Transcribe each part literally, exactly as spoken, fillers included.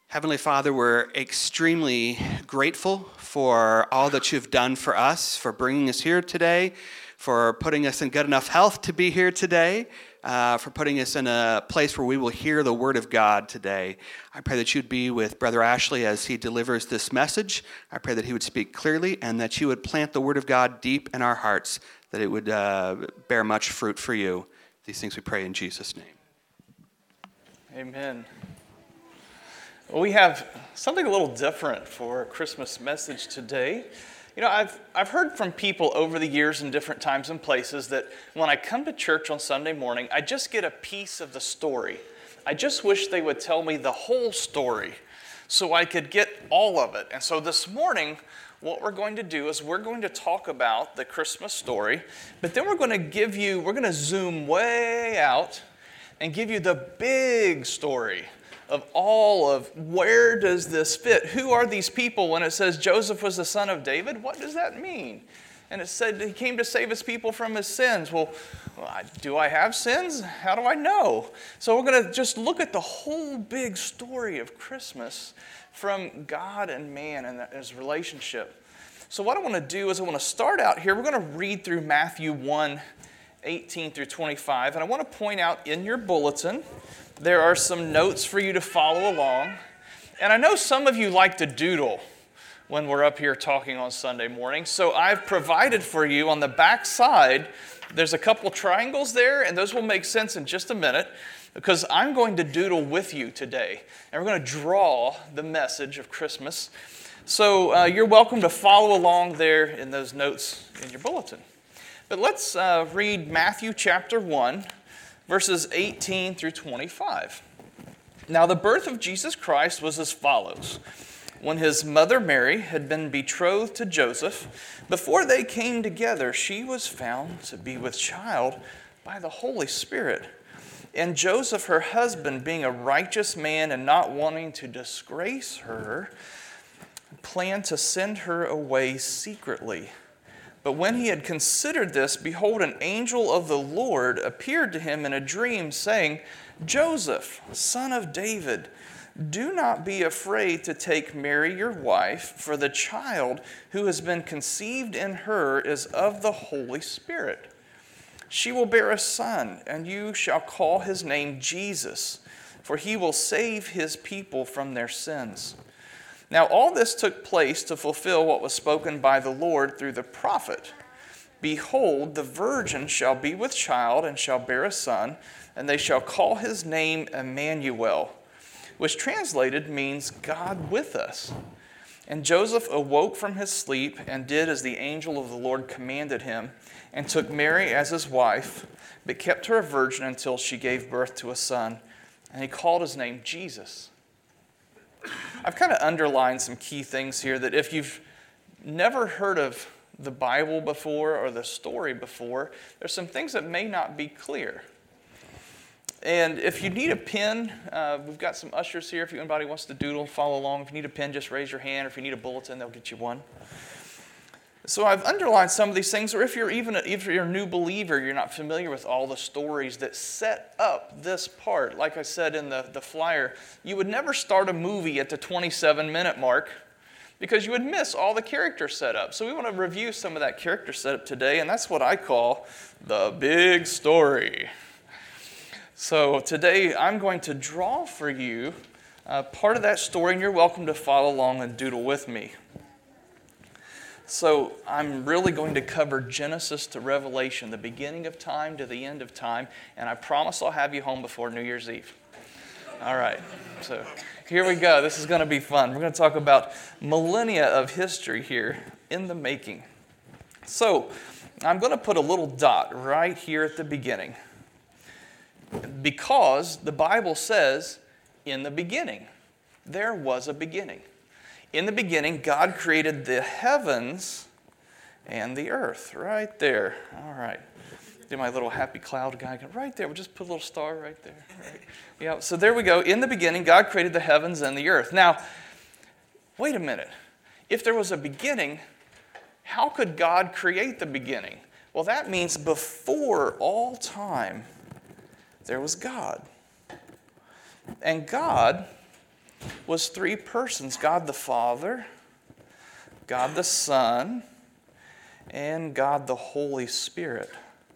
Heavenly Father, we're extremely grateful for all that you've done for us, for bringing us here today, for putting us in good enough health to be here today, uh, for putting us in a place where we will hear the Word of God today. I pray that you'd be with Brother Ashley as he delivers this message. I pray that he would speak clearly and that you would plant the Word of God deep in our hearts, that it would uh, bear much fruit for you. These things we pray in Jesus' name. Amen. Well, we have something a little different for a Christmas message today. You know, I've I've heard from people over the years in different times and places that when I come to church on Sunday morning, I just get a piece of the story. I just wish they would tell me the whole story so I could get all of it. And so this morning, what we're going to do is we're going to talk about the Christmas story, but then we're going to give you, we're going to zoom way out and give you the big story of all of where does this fit? Who are these people? When it says Joseph was the son of David, what does that mean? And it said he came to save his people from his sins. Well, do I have sins? How do I know? So we're going to just look at the whole big story of Christmas from God and man and his relationship. So what I want to do is I want to start out here. We're going to read through Matthew one, eighteen through twenty-five. And I want to point out in your bulletin, there are some notes for you to follow along. And I know some of you like to doodle when we're up here talking on Sunday morning. So I've provided for you on the back side, there's a couple triangles there, and those will make sense in just a minute, because I'm going to doodle with you today. And we're going to draw the message of Christmas. So uh, you're welcome to follow along there in those notes in your bulletin. But let's uh, read Matthew chapter one, verses eighteen through twenty-five. Now the birth of Jesus Christ was as follows. When his mother Mary had been betrothed to Joseph, before they came together, she was found to be with child by the Holy Spirit. And Joseph, her husband, being a righteous man and not wanting to disgrace her, planned to send her away secretly. But when he had considered this, behold, an angel of the Lord appeared to him in a dream, saying, Joseph, son of David, do not be afraid to take Mary your wife, for the child who has been conceived in her is of the Holy Spirit. She will bear a son, and you shall call his name Jesus, for he will save his people from their sins. Now all this took place to fulfill what was spoken by the Lord through the prophet. Behold, the virgin shall be with child and shall bear a son, and they shall call his name Emmanuel, which translated means God with us. And Joseph awoke from his sleep and did as the angel of the Lord commanded him, and took Mary as his wife, but kept her a virgin until she gave birth to a son, and he called his name Jesus. I've kind of underlined some key things here that if you've never heard of the Bible before or the story before, there's some things that may not be clear. And if you need a pen, uh, we've got some ushers here. If anybody wants to doodle, follow along. If you need a pen, just raise your hand. Or if you need a bulletin, they'll get you one. So I've underlined some of these things, or if you're even a, if you're a new believer, you're not familiar with all the stories that set up this part. Like I said in the, the flyer, you would never start a movie at the twenty-seven minute mark because you would miss all the character setup. So we want to review some of that character setup today, and that's what I call the big story. So today I'm going to draw for you uh, part of that story, and you're welcome to follow along and doodle with me. So I'm really going to cover Genesis to Revelation, the beginning of time to the end of time, and I promise I'll have you home before New Year's Eve. All right, so here we go. This is going to be fun. We're going to talk about millennia of history here in the making. So I'm going to put a little dot right here at the beginning because the Bible says, in the beginning, there was a beginning. In the beginning, God created the heavens and the earth. Right there. All right. Do my little happy cloud guy. Right there. We'll just put a little star right there. Right. Yeah. So there we go. In the beginning, God created the heavens and the earth. Now, wait a minute. If there was a beginning, how could God create the beginning? Well, that means before all time, there was God. And God was three persons: God the Father, God the Son, and God the Holy Spirit.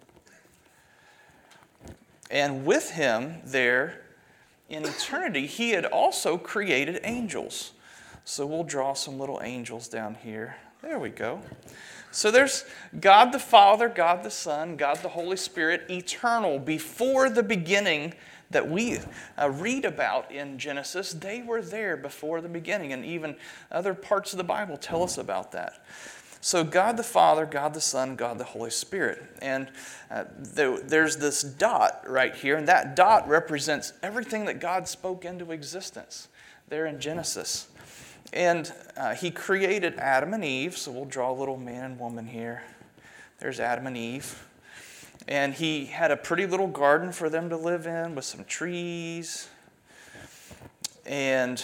And with him there in eternity, he had also created angels. So we'll draw some little angels down here. There we go. So there's God the Father, God the Son, God the Holy Spirit, eternal. Before the beginning that we uh, read about in Genesis, they were there before the beginning. And even other parts of the Bible tell us about that. So God the Father, God the Son, God the Holy Spirit. And uh, there, there's this dot right here, and that dot represents everything that God spoke into existence there in Genesis. And uh, he created Adam and Eve, so we'll draw a little man and woman here. There's Adam and Eve. And he had a pretty little garden for them to live in with some trees. And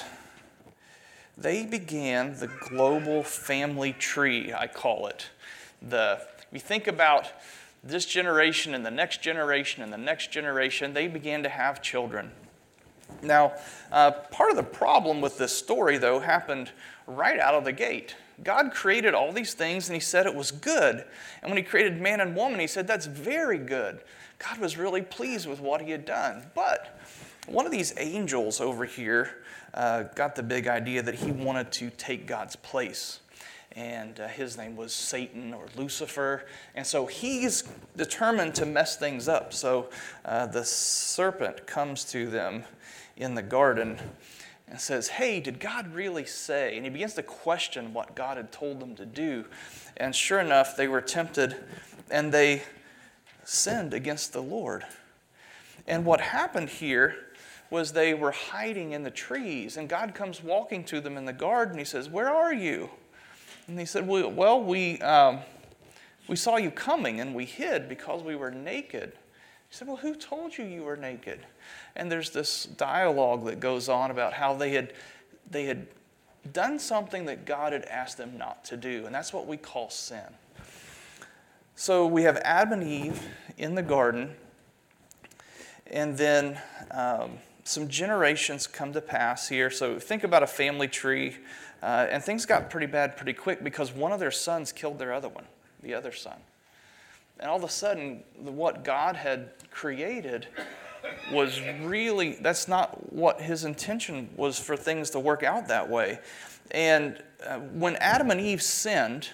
they began the global family tree, I call it. The, you think about this generation and the next generation and the next generation, they began to have children. Now, uh, part of the problem with this story, though, happened right out of the gate. God created all these things, and he said it was good. And when he created man and woman, he said that's very good. God was really pleased with what he had done. But one of these angels over here uh, got the big idea that he wanted to take God's place. And uh, his name was Satan or Lucifer. And so he's determined to mess things up. So uh, the serpent comes to them in the garden and says, hey, did God really say? And he begins to question what God had told them to do. And sure enough, they were tempted and they sinned against the Lord. And what happened here was they were hiding in the trees. And God comes walking to them in the garden. He says, where are you? And he said, well, we, um, we saw you coming and we hid because we were naked. He said, well, who told you you were naked? And there's this dialogue that goes on about how they had, they had done something that God had asked them not to do. And that's what we call sin. So we have Adam and Eve in the garden. And then um, some generations come to pass here. So think about a family tree. Uh, and things got pretty bad pretty quick because one of their sons killed their other one, the other son. And all of a sudden, what God had created was really, that's not what his intention was for things to work out that way. And uh, when Adam and Eve sinned,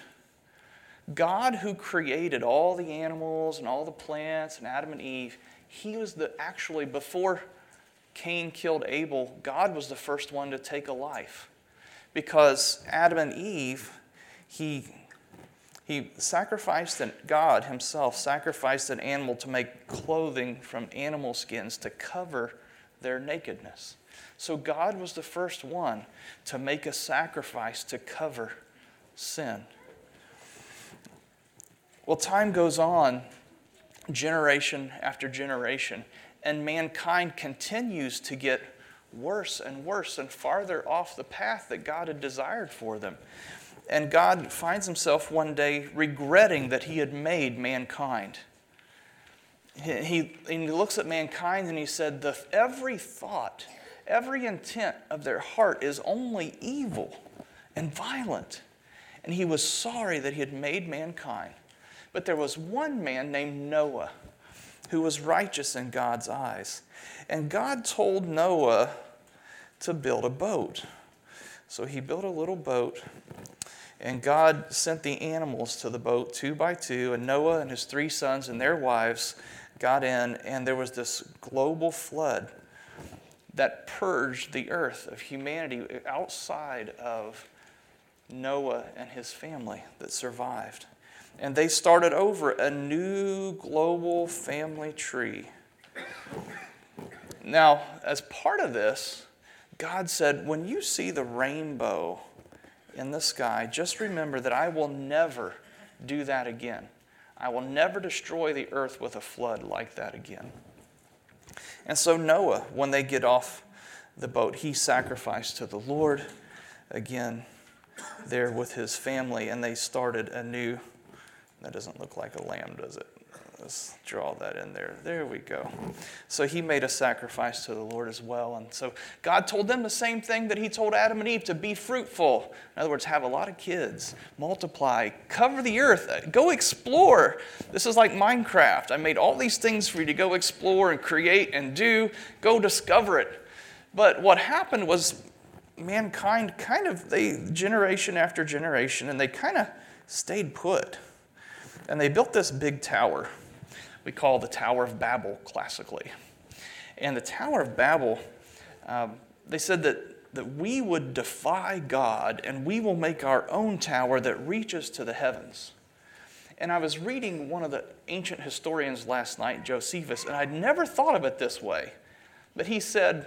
God who created all the animals and all the plants and Adam and Eve, he was the, actually, before Cain killed Abel, God was the first one to take a life. Because Adam and Eve, he, he sacrificed, an, God himself sacrificed an animal to make clothing from animal skins to cover their nakedness. So God was the first one to make a sacrifice to cover sin. Well, time goes on, generation after generation, and mankind continues to get worse and worse and farther off the path that God had desired for them. And God finds himself one day regretting that he had made mankind. He, he, he looks at mankind and he said, the, every thought, every intent of their heart is only evil and violent. And he was sorry that he had made mankind. But there was one man named Noah who was righteous in God's eyes. And God told Noah to build a boat. So he built a little boat, and God sent the animals to the boat two by two, and Noah and his three sons and their wives got in, and there was this global flood that purged the earth of humanity outside of Noah and his family that survived. And they started over a new global family tree. Now, as part of this, God said, when you see the rainbow in the sky, just remember that I will never do that again. I will never destroy the earth with a flood like that again. And so Noah, when they get off the boat, he sacrificed to the Lord again there with his family, and they started a new, that doesn't look like a lamb, does it? Let's draw that in there. There we go. So he made a sacrifice to the Lord as well. And so God told them the same thing that he told Adam and Eve, to be fruitful. In other words, have a lot of kids, multiply, cover the earth, go explore. This is like Minecraft. I made all these things for you to go explore and create and do. Go discover it. But what happened was mankind kind of, they generation after generation, and they kind of stayed put. And they built this big tower we call the Tower of Babel classically. And the Tower of Babel, um, they said that, that we would defy God and we will make our own tower that reaches to the heavens. And I was reading one of the ancient historians last night, Josephus, and I'd never thought of it this way. But he said,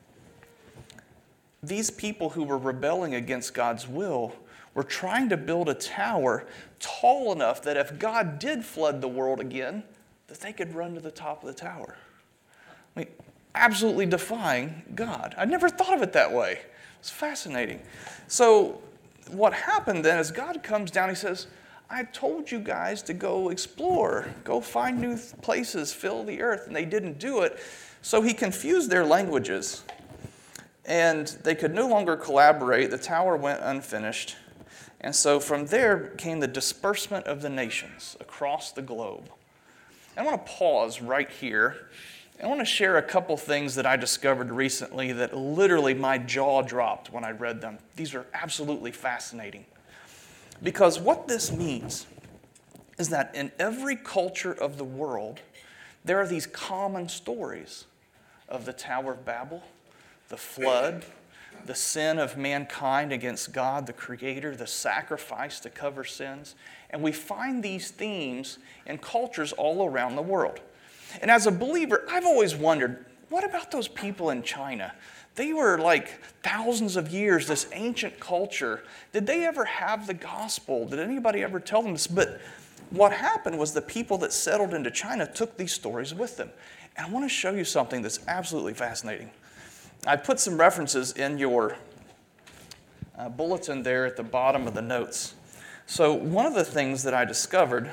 these people who were rebelling against God's will were trying to build a tower tall enough that if God did flood the world again, that they could run to the top of the tower. I mean, absolutely defying God. I never thought of it that way. It's fascinating. So what happened then is God comes down, he says, I told you guys to go explore, go find new places, fill the earth, and they didn't do it. So he confused their languages, and they could no longer collaborate. The tower went unfinished. And so from there came the disbursement of the nations across the globe. I want to pause right here. I want to share a couple things that I discovered recently that literally my jaw dropped when I read them. These are absolutely fascinating. Because what this means is that in every culture of the world, there are these common stories of the Tower of Babel, the flood, the sin of mankind against God, the Creator, the sacrifice to cover sins. And we find these themes in cultures all around the world. And as a believer, I've always wondered, what about those people in China? They were like thousands of years, this ancient culture. Did they ever have the gospel? Did anybody ever tell them this? But what happened was the people that settled into China took these stories with them. And I want to show you something that's absolutely fascinating. I put some references in your uh, bulletin there at the bottom of the notes. So one of the things that I discovered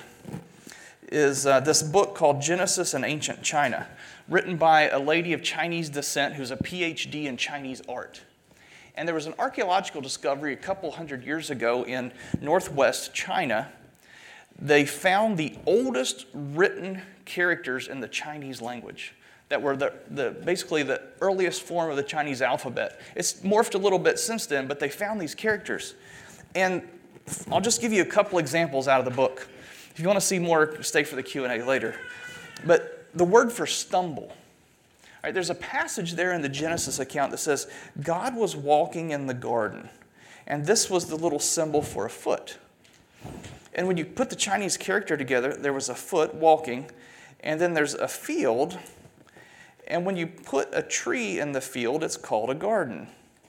is uh, this book called Genesis in Ancient China, written by a lady of Chinese descent who's a P H D in Chinese art. And there was an archaeological discovery a couple hundred years ago in northwest China. They found the oldest written characters in the Chinese language that were the, the basically the earliest form of the Chinese alphabet. It's morphed a little bit since then, but they found these characters. And I'll just give you a couple examples out of the book. If you want to see more, stay for the Q and A later. But the word for stumble. All right, there's a passage there in the Genesis account that says, God was walking in the garden, and this was the little symbol for a foot. And when you put the Chinese character together, there was a foot walking, and then there's a field. And when you put a tree in the field, it's called a garden.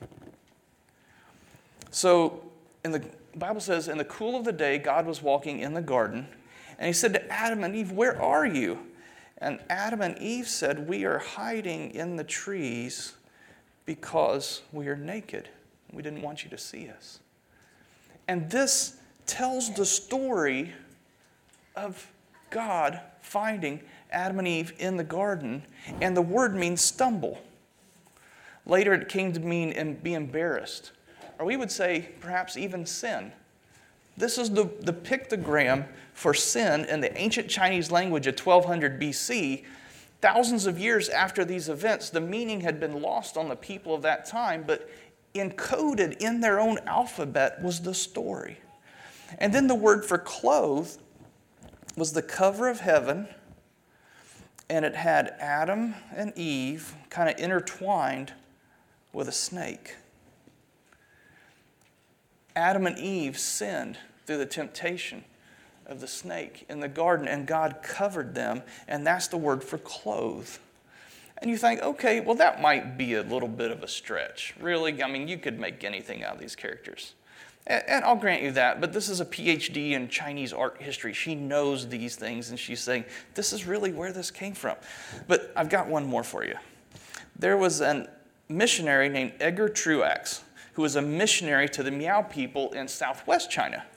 So in the Bible says, in the cool of the day, God was walking in the garden. And he said to Adam and Eve, where are you? And Adam and Eve said, we are hiding in the trees because we are naked. We didn't want you to see us. And this tells the story of God finding Adam and Eve in the garden, and the word means stumble. Later it came to mean and be embarrassed, or we would say perhaps even sin. This is the, the pictogram for sin in the ancient Chinese language of twelve hundred B C. Thousands of years after these events, the meaning had been lost on the people of that time, but encoded in their own alphabet was the story. And then the word for clothe was the cover of heaven, and it had Adam and Eve kind of intertwined with a snake. Adam and Eve sinned through the temptation of the snake in the garden, and God covered them, and that's the word for clothe. And you think, okay, well, that might be a little bit of a stretch. Really? I mean, you could make anything out of these characters. And I'll grant you that, but this is a P H D in Chinese art history. She knows these things, and she's saying, this is really where this came from. But I've got one more for you. There was a missionary named Edgar Truax, who was a missionary to the Miao people in southwest China.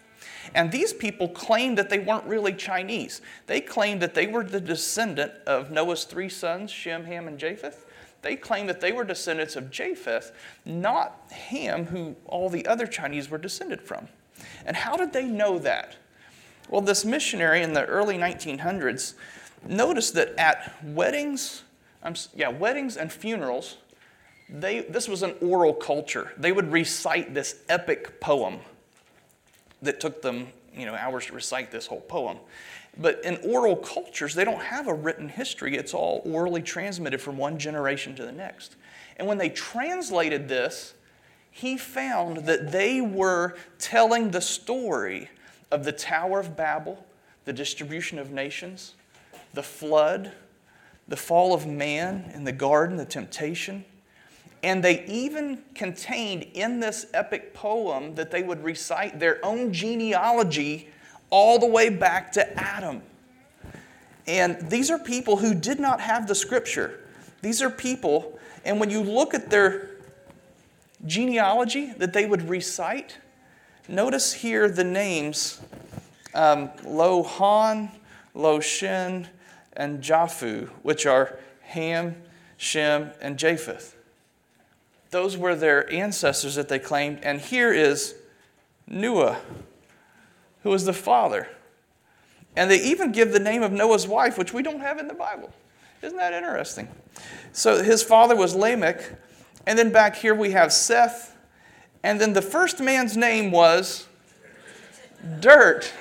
And these people claimed that they weren't really Chinese. They claimed that they were the descendant of Noah's three sons, Shem, Ham, and Japheth. They claimed that they were descendants of Japheth, not Ham, who all the other Chinese were descended from. And how did they know that? Well, this missionary in the early nineteen hundreds noticed that at weddings, um, yeah, weddings and funerals, they this was an oral culture. They would recite this epic poem that took them, you know, hours to recite this whole poem. But in oral cultures, they don't have a written history. It's all orally transmitted from one generation to the next. And when they translated this, he found that they were telling the story of the Tower of Babel, the distribution of nations, the flood, the fall of man in the garden, the temptation. And they even contained in this epic poem that they would recite their own genealogy all the way back to Adam. And these are people who did not have the scripture. These are people, and when you look at their genealogy that they would recite, notice here the names um, Lo Han, Lo Shin, and Japhu, which are Ham, Shem, and Japheth. Those were their ancestors that they claimed. And here is Noah, who was the father. And they even give the name of Noah's wife, which we don't have in the Bible. Isn't that interesting? So his father was Lamech. And then back here we have Seth. And then the first man's name was Dirt.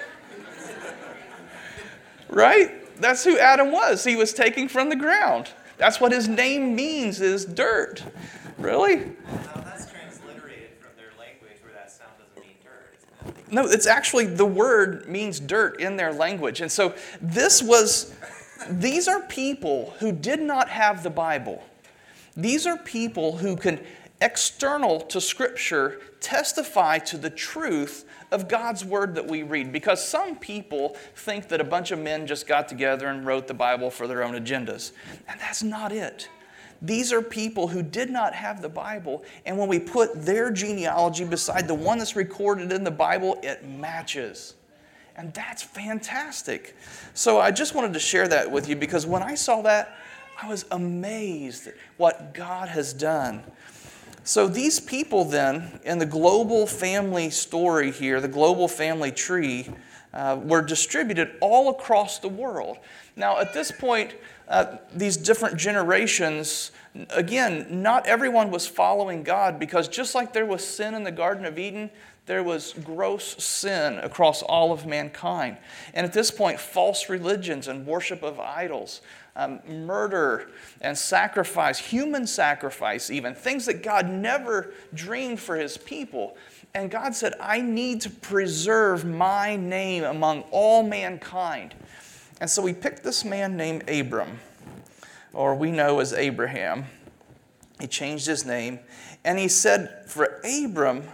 Right? That's who Adam was. He was taken from the ground. That's what his name means, is dirt. Really? No, that's transliterated from their language where that sound doesn't mean dirt, isn't it? No, it's actually, the word means dirt in their language. And so this was, these are people who did not have the Bible. These are people who can, external to Scripture, testify to the truth of God's Word that we read. Because some people think that a bunch of men just got together and wrote the Bible for their own agendas. And that's not it. These are people who did not have the Bible, and when we put their genealogy beside the one that's recorded in the Bible, it matches. And that's fantastic. So I just wanted to share that with you, because when I saw that, I was amazed at what God has done. So these people then, in the global family story here, the global family tree, uh, were distributed all across the world. Now at this point, uh, these different generations, again, not everyone was following God, because just like there was sin in the Garden of Eden, there was gross sin across all of mankind. And at this point, false religions and worship of idols, um, murder and sacrifice, human sacrifice even, things that God never dreamed for His people. And God said, I need to preserve my name among all mankind. And so He picked this man named Abram, or we know as Abraham. He changed his name, and He said, for Abram,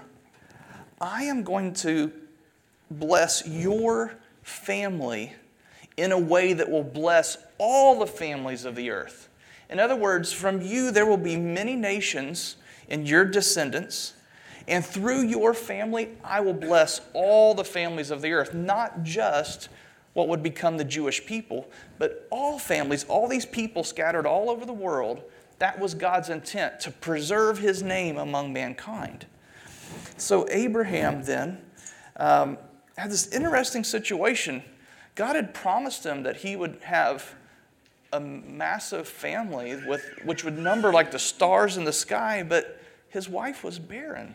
I am going to bless your family in a way that will bless all the families of the earth. In other words, from you there will be many nations in your descendants, and through your family I will bless all the families of the earth, not just what would become the Jewish people, but all families, all these people scattered all over the world. That was God's intent, to preserve His name among mankind. So Abraham then um, had this interesting situation. God had promised him that he would have a massive family with which would number like the stars in the sky, but his wife was barren.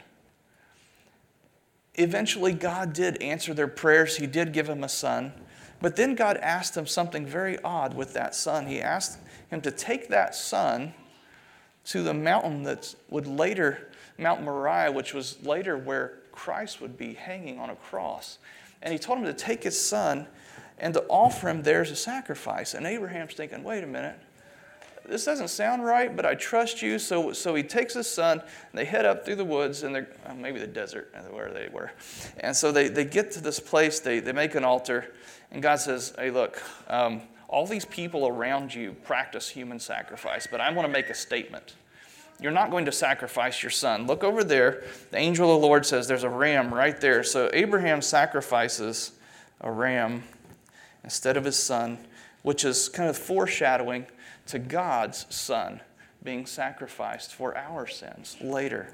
Eventually, God did answer their prayers. He did give him a son. But then God asked him something very odd with that son. He asked him to take that son to the mountain that would later, Mount Moriah, which was later where Christ would be hanging on a cross. And He told him to take his son and to offer him there as a sacrifice. And Abraham's thinking, wait a minute, this doesn't sound right, but I trust you. So, so he takes his son, and they head up through the woods, and they're, uh, maybe the desert, where they were. And so they, they get to this place, they, they make an altar, and God says, hey, look, um, all these people around you practice human sacrifice, but I want to make a statement. you're not going to sacrifice your son. Look over there. The angel of the Lord says there's a ram right there. So Abraham sacrifices a ram instead of his son, which is kind of foreshadowing to God's son being sacrificed for our sins later.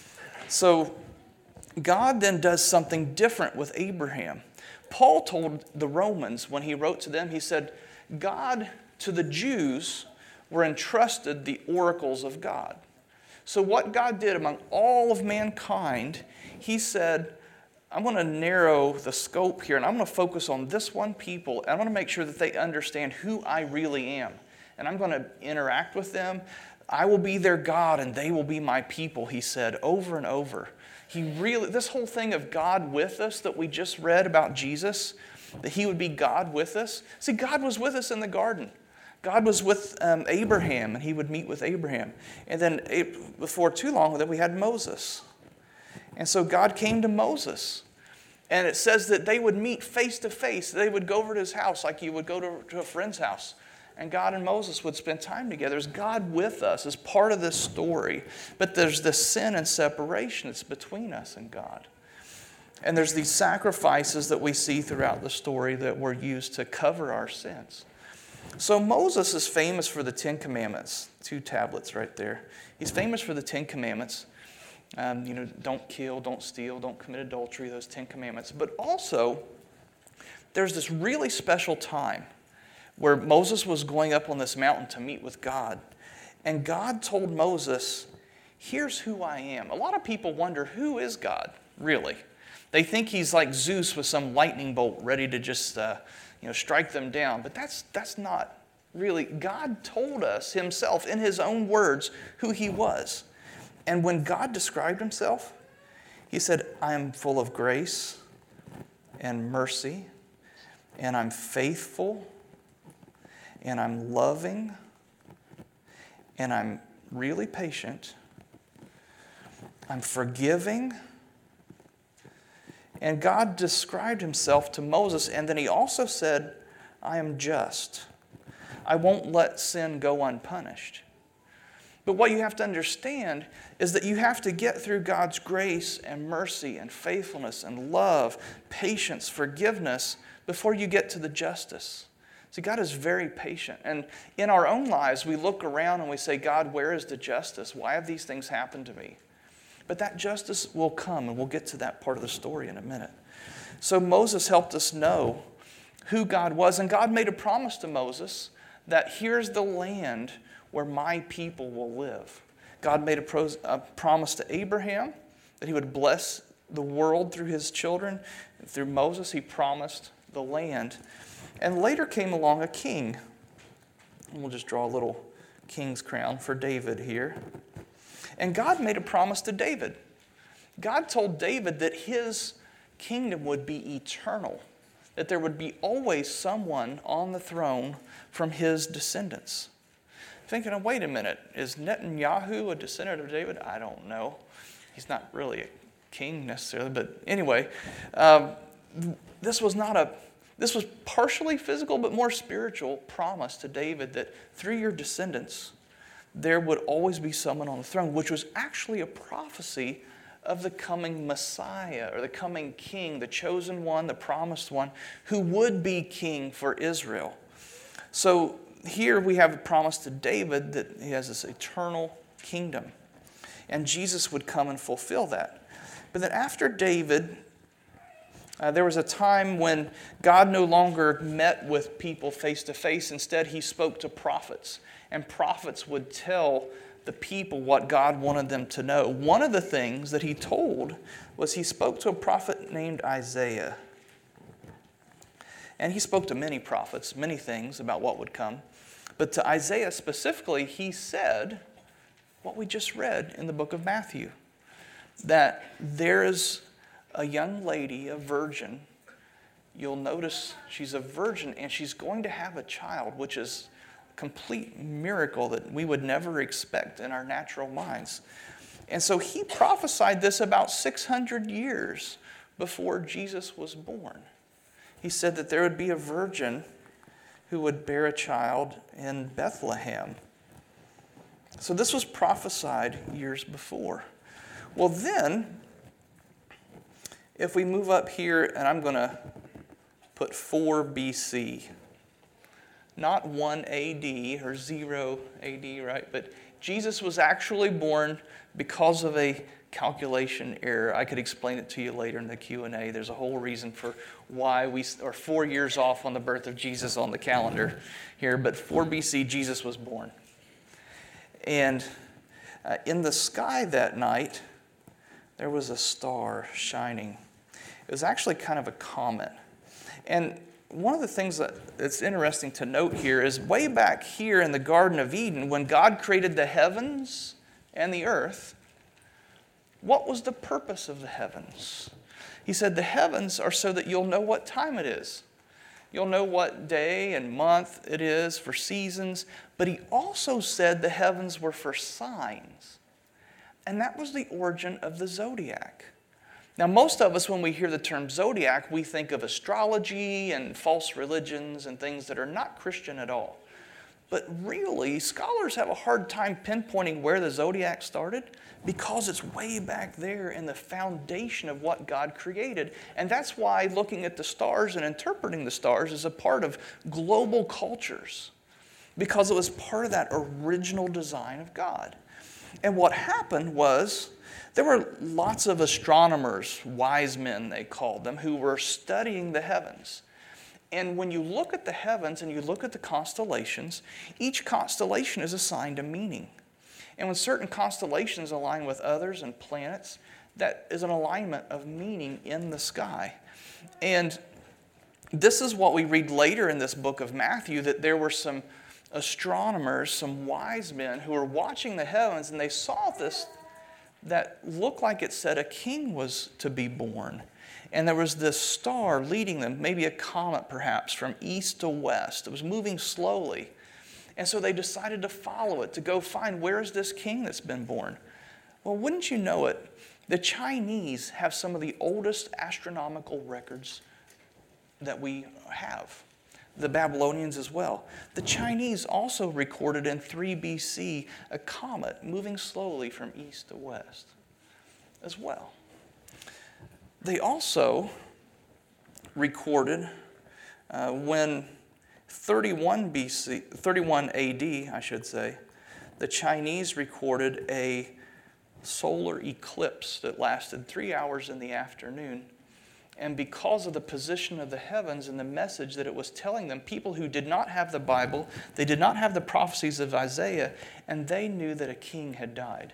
So God then does something different with Abraham. Paul told the Romans when he wrote to them, he said, God, to the Jews, were entrusted the oracles of God. So what God did among all of mankind, he said, I'm going to narrow the scope here, and I'm going to focus on this one people, and I'm going to make sure that they understand who I really am. And I'm going to interact with them. I will be their God, and they will be my people, he said over and over. He really, this whole thing of God with us that we just read about Jesus, that he would be God with us. See, God was with us in the garden. God was with um, Abraham, and he would meet with Abraham. And then before too long, that we had Moses. And so God came to Moses. And it says that they would meet face to face. They would go over to his house like you would go to, to a friend's house. And God and Moses would spend time together. Is God with us as part of this story? But there's this sin and separation that's between us and God. And there's these sacrifices that we see throughout the story that were used to cover our sins. So Moses is famous for the Ten Commandments, two tablets right there. He's famous for the Ten Commandments. Um, you know, don't kill, don't steal, don't commit adultery, those Ten Commandments. But also, there's this really special time where Moses was going up on this mountain to meet with God. And God told Moses, here's who I am. A lot of people wonder, who is God, really? They think he's like Zeus with some lightning bolt ready to just uh, you know, strike them down. But that's, that's not really. God told us himself in his own words who he was. And when God described himself, he said, I am full of grace and mercy, and I'm faithful, and I'm loving, and I'm really patient. I'm forgiving. And God described himself to Moses, and then he also said, I am just. I won't let sin go unpunished. But what you have to understand is that you have to get through God's grace and mercy and faithfulness and love, patience, forgiveness, before you get to the justice. See, God is very patient. And in our own lives, we look around and we say, God, where is the justice? Why have these things happened to me? But that justice will come, and we'll get to that part of the story in a minute. So Moses helped us know who God was, and God made a promise to Moses that here's the land where my people will live. God made a, pros, a promise to Abraham that he would bless the world through his children. Through Moses, he promised the land. And later came along a king. And we'll just draw a little king's crown for David here. And God made a promise to David. God told David that his kingdom would be eternal, that there would be always someone on the throne from his descendants. Thinking, oh, wait a minute, is Netanyahu a descendant of David? I don't know. He's not really a king necessarily, but anyway, um, this was not a, this was partially physical, but more spiritual promise to David that through your descendants, there would always be someone on the throne, which was actually a prophecy of the coming Messiah, or the coming king, the chosen one, the promised one, who would be king for Israel. So here we have a promise to David that he has this eternal kingdom. And Jesus would come and fulfill that. But then after David, uh, there was a time when God no longer met with people face to face. Instead, he spoke to prophets. And prophets would tell the people what God wanted them to know. One of the things that he told was he spoke to a prophet named Isaiah. And he spoke to many prophets, many things about what would come. But to Isaiah specifically, he said what we just read in the book of Matthew, that there is a young lady, a virgin. You'll notice she's a virgin, and she's going to have a child, which is complete miracle that we would never expect in our natural minds. And so he prophesied this about six hundred years before Jesus was born. He said that there would be a virgin who would bear a child in Bethlehem. So this was prophesied years before. Well then, if we move up here, and I'm going to put four B C, not one A D or zero A D, right? But Jesus was actually born because of a calculation error. I could explain it to you later in the Q and A. There's a whole reason for why we are four years off on the birth of Jesus on the calendar here. But four B C, Jesus was born. And uh, in the sky that night, there was a star shining. It was actually kind of a comet. And one of the things that that's interesting to note here is way back here in the Garden of Eden, when God created the heavens and the earth, what was the purpose of the heavens? He said the heavens are so that you'll know what time it is. You'll know what day and month it is for seasons. But he also said the heavens were for signs. And that was the origin of the zodiac. Now, most of us, when we hear the term zodiac, we think of astrology and false religions and things that are not Christian at all. But really, scholars have a hard time pinpointing where the zodiac started because it's way back there in the foundation of what God created. And that's why looking at the stars and interpreting the stars is a part of global cultures, because it was part of that original design of God. And what happened was there were lots of astronomers, wise men they called them, who were studying the heavens. And when you look at the heavens and you look at the constellations, each constellation is assigned a meaning. And when certain constellations align with others and planets, that is an alignment of meaning in the sky. And this is what we read later in this book of Matthew, that there were some astronomers, some wise men who were watching the heavens, and they saw this that looked like it said a king was to be born. And there was this star leading them, maybe a comet perhaps, from east to west. It was moving slowly. And so they decided to follow it, to go find where is this king that's been born. Well, wouldn't you know it, the Chinese have some of the oldest astronomical records that we have. The Babylonians as well. The Chinese also recorded in three B C a comet moving slowly from east to west as well. They also recorded uh, when thirty-one B C, thirty-one A D, I should say, the Chinese recorded a solar eclipse that lasted three hours in the afternoon. And because of the position of the heavens and the message that it was telling them, people who did not have the Bible, they did not have the prophecies of Isaiah, and they knew that a king had died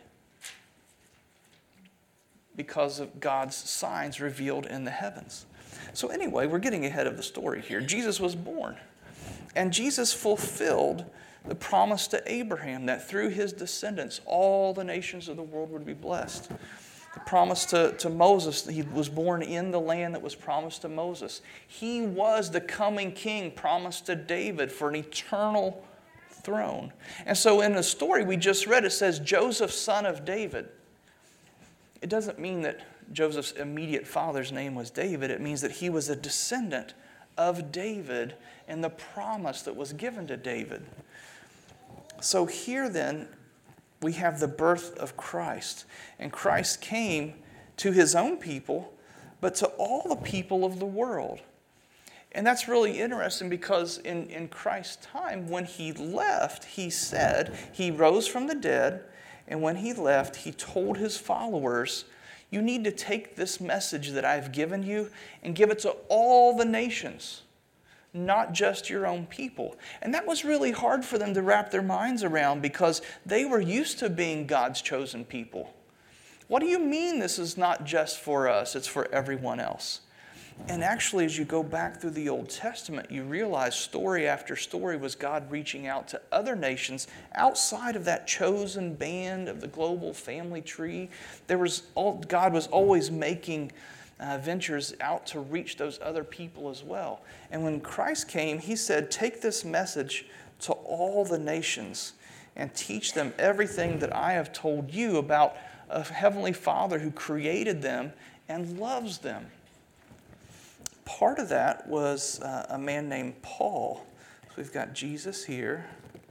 because of God's signs revealed in the heavens. So anyway, we're getting ahead of the story here. Jesus was born, and Jesus fulfilled the promise to Abraham that through his descendants, all the nations of the world would be blessed. The promise to, to Moses, he was born in the land that was promised to Moses. He was the coming king promised to David for an eternal throne. And so in the story we just read, it says Joseph, son of David. It doesn't mean that Joseph's immediate father's name was David. It means that he was a descendant of David and the promise that was given to David. So here then, we have the birth of Christ. And Christ came to his own people, but to all the people of the world. And that's really interesting because in, in Christ's time, when he left, he said, he rose from the dead, and when he left, he told his followers, you need to take this message that I've given you and give it to all the nations, not just your own people. And that was really hard for them to wrap their minds around because they were used to being God's chosen people. What do you mean this is not just for us, it's for everyone else? And actually, as you go back through the Old Testament, you realize story after story was God reaching out to other nations outside of that chosen band of the global family tree. There was all, God was always making Uh, ventures out to reach those other people as well. And when Christ came, he said, take this message to all the nations and teach them everything that I have told you about a heavenly Father who created them and loves them. Part of that was uh, a man named Paul. So we've got Jesus here.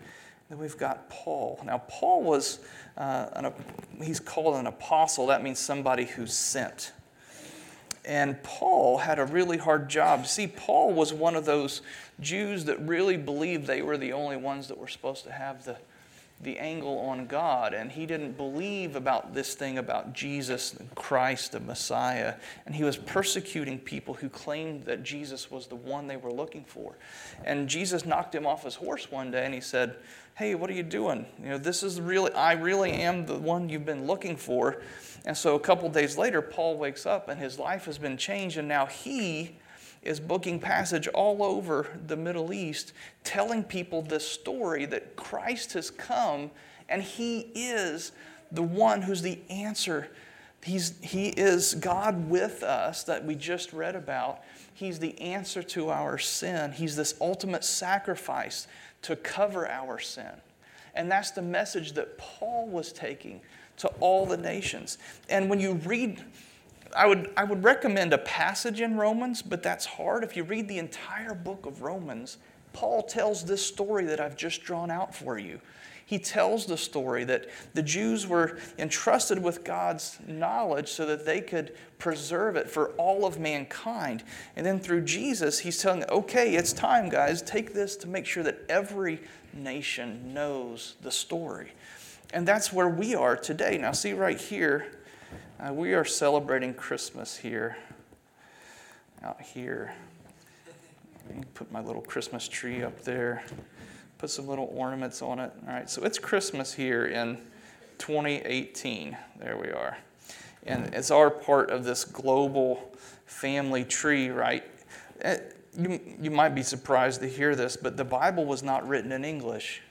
Then we've got Paul. Now, Paul was, uh, an, he's called an apostle. That means somebody who's sent. And Paul had a really hard job. See, Paul was one of those Jews that really believed they were the only ones that were supposed to have the, the angle on God. And he didn't believe about this thing about Jesus, Christ, the Messiah. And he was persecuting people who claimed that Jesus was the one they were looking for. And Jesus knocked him off his horse one day and he said, "Hey, what are you doing? You know, this is really, I really am the one you've been looking for." And so a couple days later, Paul wakes up and his life has been changed, and now he is booking passage all over the Middle East, telling people this story that Christ has come and he is the one who's the answer. He's, he is God with us that we just read about. He's the answer to our sin. He's this ultimate sacrifice to cover our sin. And that's the message that Paul was taking to all the nations. And when you read, I would, I would recommend a passage in Romans, but that's hard. If you read the entire book of Romans, Paul tells this story that I've just drawn out for you. He tells the story that the Jews were entrusted with God's knowledge so that they could preserve it for all of mankind. And then through Jesus, he's telling, okay, it's time, guys. Take this to make sure that every nation knows the story. And that's where we are today. Now, see right here, uh, we are celebrating Christmas here, out here. Let me put my little Christmas tree up there. Put some little ornaments on it. All right, so it's Christmas here in twenty eighteen. There we are. And it's our part of this global family tree, right? You, you might be surprised to hear this, but the Bible was not written in English.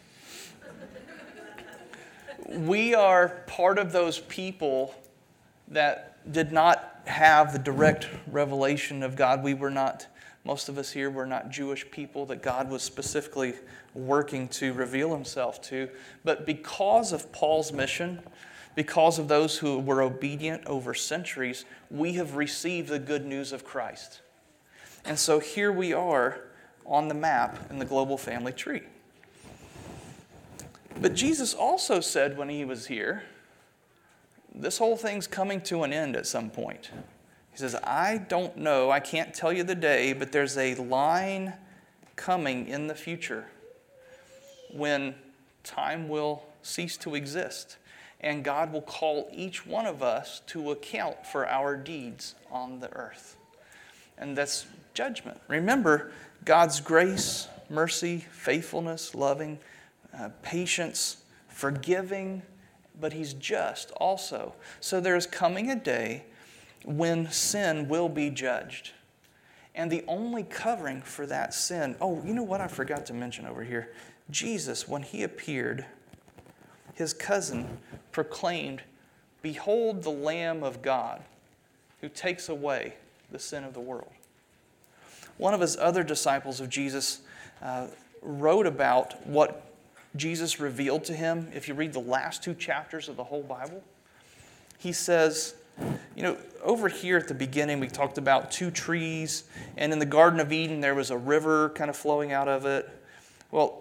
We are part of those people that did not have the direct revelation of God. We were not, most of us here were not Jewish people that God was specifically working to reveal himself to. But because of Paul's mission, because of those who were obedient over centuries, we have received the good news of Christ. And so here we are on the map in the global family tree. But Jesus also said when he was here, this whole thing's coming to an end at some point. He says, I don't know, I can't tell you the day, but there's a line coming in the future when time will cease to exist. And God will call each one of us to account for our deeds on the earth. And that's judgment. Remember, God's grace, mercy, faithfulness, loving, uh, patience, forgiving, but he's just also. So there is coming a day when sin will be judged. And the only covering for that sin, oh, you know what I forgot to mention over here? Jesus, when he appeared, his cousin proclaimed, "Behold the Lamb of God who takes away the sin of the world." One of his other disciples of Jesus uh, wrote about what Jesus revealed to him. If you read the last two chapters of the whole Bible, he says, you know, over here at the beginning we talked about two trees, and in the Garden of Eden there was a river kind of flowing out of it. Well,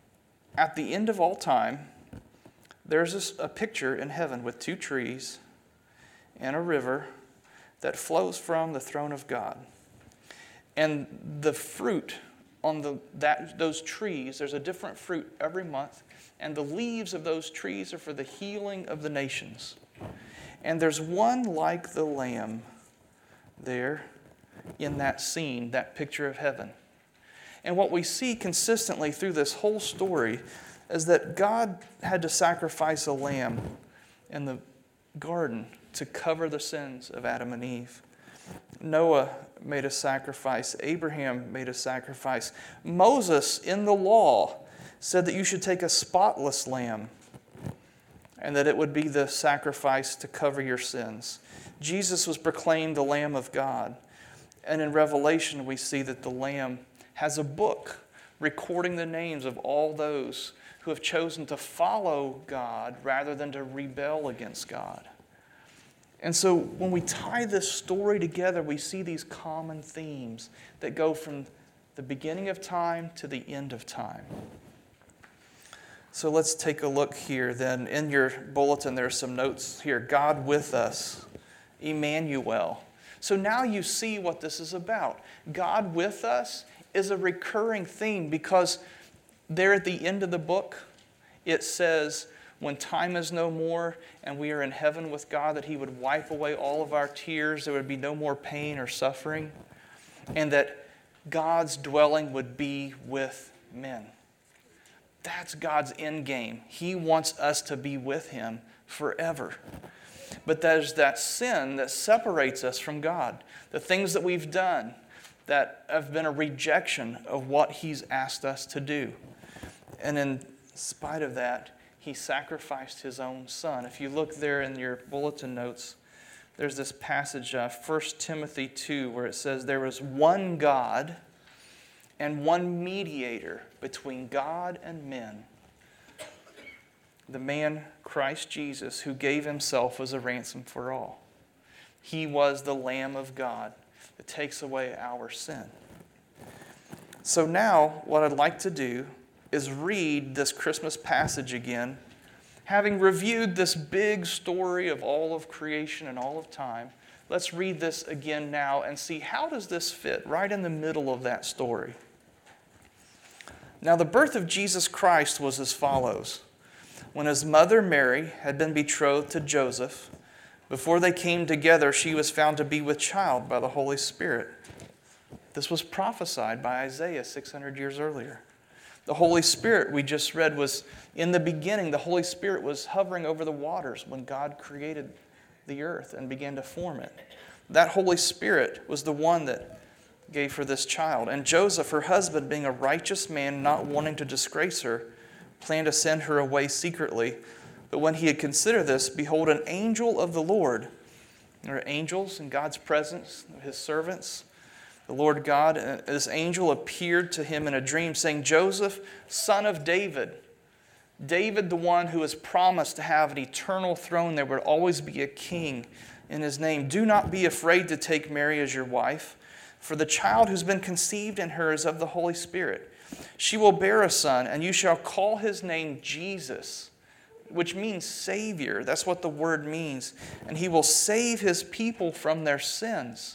at the end of all time, there's this, a picture in heaven with two trees and a river that flows from the throne of God. And the fruit on the that those trees, there's a different fruit every month, and the leaves of those trees are for the healing of the nations. And there's one like the Lamb there in that scene, that picture of heaven. And what we see consistently through this whole story is that God had to sacrifice a lamb in the garden to cover the sins of Adam and Eve. Noah made a sacrifice. Abraham made a sacrifice. Moses, in the law, said that you should take a spotless lamb and that it would be the sacrifice to cover your sins. Jesus was proclaimed the Lamb of God. And in Revelation, we see that the Lamb has a book recording the names of all those who have chosen to follow God rather than to rebel against God. And so when we tie this story together, we see these common themes that go from the beginning of time to the end of time. So let's take a look here then. In your bulletin, there are some notes here. God with us, Emmanuel. So now you see what this is about. God with us is a recurring theme because there at the end of the book, it says, when time is no more and we are in heaven with God, that He would wipe away all of our tears. There would be no more pain or suffering. And that God's dwelling would be with men. That's God's end game. He wants us to be with Him forever. But there's that sin that separates us from God. The things that we've done that have been a rejection of what He's asked us to do. And in spite of that, He sacrificed His own Son. If you look there in your bulletin notes, there's this passage, uh, First Timothy two, where it says, there is one God and one mediator between God and men, the man Christ Jesus, who gave Himself as a ransom for all. He was the Lamb of God that takes away our sin. So now, what I'd like to do is read this Christmas passage again, having reviewed this big story of all of creation and all of time. Let's read this again now and see, how does this fit right in the middle of that story? Now, the birth of Jesus Christ was as follows. When His mother Mary had been betrothed to Joseph, before they came together, she was found to be with child by the Holy Spirit. This was prophesied by Isaiah six hundred years earlier. The Holy Spirit, we just read, was in the beginning. The Holy Spirit was hovering over the waters when God created the earth and began to form it. That Holy Spirit was the one that gave her this child. And Joseph, her husband, being a righteous man, not wanting to disgrace her, planned to send her away secretly. But when he had considered this, behold, an angel of the Lord. There are angels in God's presence, His servants. The Lord God, this angel appeared to him in a dream, saying, Joseph, son of David, David, the one who was promised to have an eternal throne, there would always be a king in his name. Do not be afraid to take Mary as your wife, for the child who's been conceived in her is of the Holy Spirit. She will bear a son, and you shall call his name Jesus, which means Savior. That's what the word means. And He will save His people from their sins.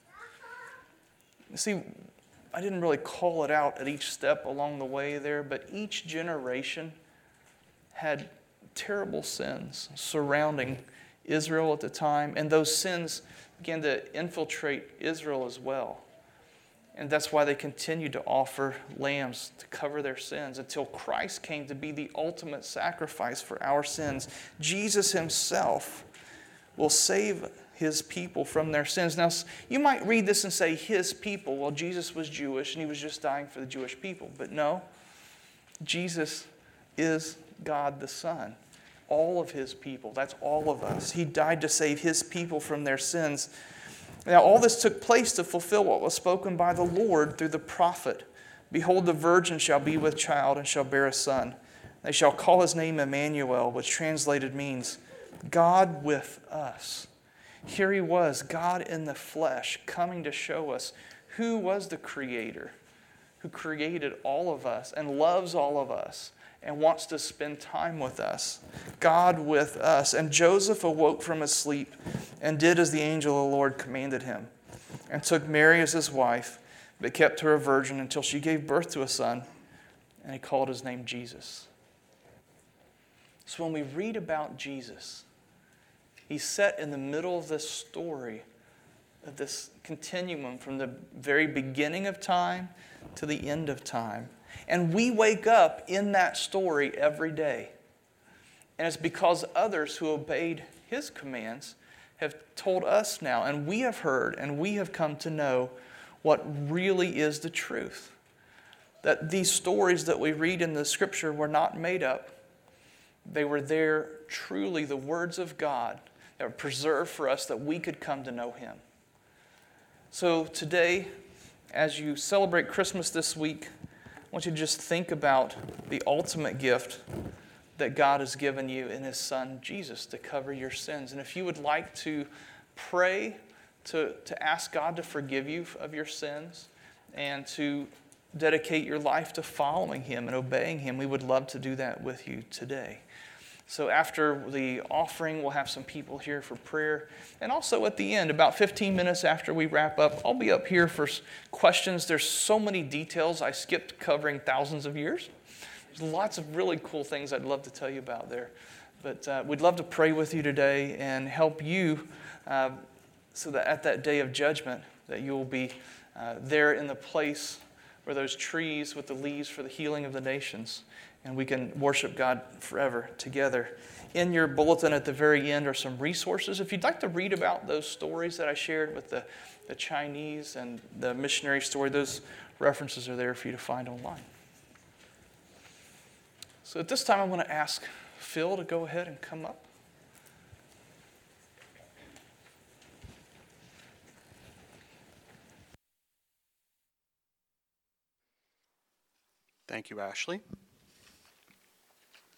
See, I didn't really call it out at each step along the way there, but each generation had terrible sins surrounding Israel at the time, and those sins began to infiltrate Israel as well. And that's why they continued to offer lambs to cover their sins until Christ came to be the ultimate sacrifice for our sins. Jesus Himself will save His people from their sins. Now, you might read this and say, His people. Well, Jesus was Jewish and He was just dying for the Jewish people. But no, Jesus is God the Son. All of His people. That's all of us. He died to save His people from their sins. Now, all this took place to fulfill what was spoken by the Lord through the prophet. Behold, the virgin shall be with child and shall bear a son. They shall call His name Emmanuel, which translated means God with us. Here He was, God in the flesh, coming to show us who was the Creator, who created all of us and loves all of us and wants to spend time with us. God with us. And Joseph awoke from his sleep and did as the angel of the Lord commanded him, and took Mary as his wife, but kept her a virgin until she gave birth to a son, and He called His name Jesus. So when we read about Jesus, He's set in the middle of this story, of this continuum from the very beginning of time to the end of time. And we wake up in that story every day. And it's because others who obeyed His commands have told us now, and we have heard, and we have come to know what really is the truth. That these stories that we read in the Scripture were not made up. They were there, truly the words of God that were preserved for us that we could come to know Him. So today, as you celebrate Christmas this week, I want you to just think about the ultimate gift that God has given you in His Son, Jesus, to cover your sins. And if you would like to pray, to, to ask God to forgive you of your sins, and to dedicate your life to following Him and obeying Him, we would love to do that with you today. So after the offering, we'll have some people here for prayer. And also at the end, about fifteen minutes after we wrap up, I'll be up here for questions. There's so many details I skipped covering thousands of years. There's lots of really cool things I'd love to tell you about there. But uh, we'd love to pray with you today and help you uh, so that at that day of judgment that you will be uh, there in the place where those trees with the leaves for the healing of the nations, and we can worship God forever together. In your bulletin at the very end are some resources. If you'd like to read about those stories that I shared with the, the Chinese and the missionary story, those references are there for you to find online. So at this time, I want to ask Phil to go ahead and come up. Thank you, Ashley.